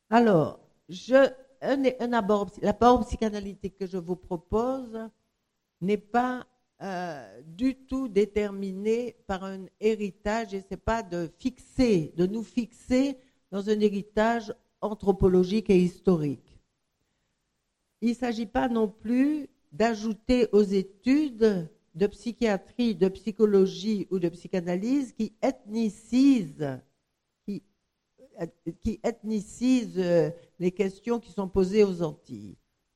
Alors, l'abord psychanalytique que je vous propose n'est pas du tout déterminé par un héritage, et c'est pas de nous fixer dans un héritage anthropologique et historique. Il ne s'agit pas non plus d'ajouter aux études de psychiatrie, de psychologie ou de psychanalyse qui ethnicisent les questions qui sont posées aux Antilles.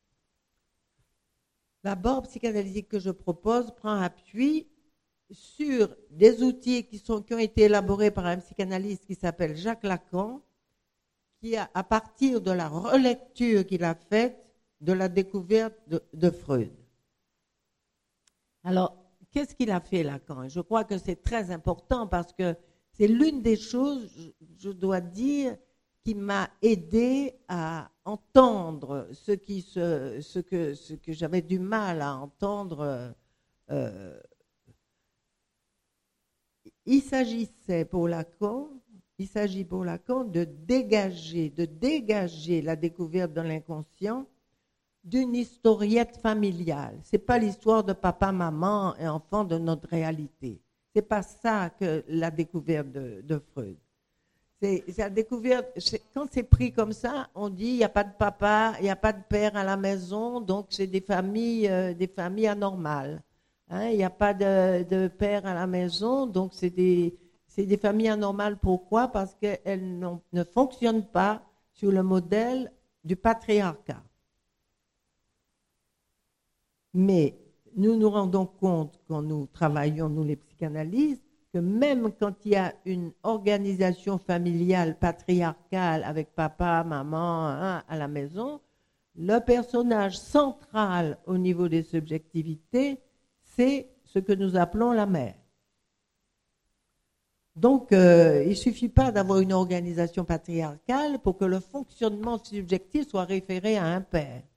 L'abord psychanalytique que je propose prend appui sur des outils qui ont été élaborés par un psychanalyste qui s'appelle Jacques Lacan, qui a, à partir de la relecture qu'il a faite de la découverte de Freud. Alors, qu'est-ce qu'il a fait, Lacan? Je crois que c'est très important parce que c'est l'une des choses, je dois dire, qui m'a aidé à entendre ce que j'avais du mal à entendre. Il s'agit pour Lacan de dégager la découverte de l'inconscient d'une historiette familiale. C'est pas l'histoire de papa, maman et enfant de notre réalité. C'est pas ça que la découverte de Freud. C'est la découverte, quand c'est pris comme ça, on dit il n'y a pas de papa, il n'y a pas de père à la maison, donc c'est des familles anormales. Hein, il n'y a pas de père à la maison, donc c'est des familles anormales. Pourquoi? Parce qu'elles ne fonctionnent pas sur le modèle du patriarcat. Mais nous nous rendons compte, quand nous travaillons, nous les psychanalystes, que même quand il y a une organisation familiale patriarcale avec papa, maman à la maison, le personnage central au niveau des subjectivités, c'est ce que nous appelons la mère. Donc, il ne suffit pas d'avoir une organisation patriarcale pour que le fonctionnement subjectif soit référé à un père.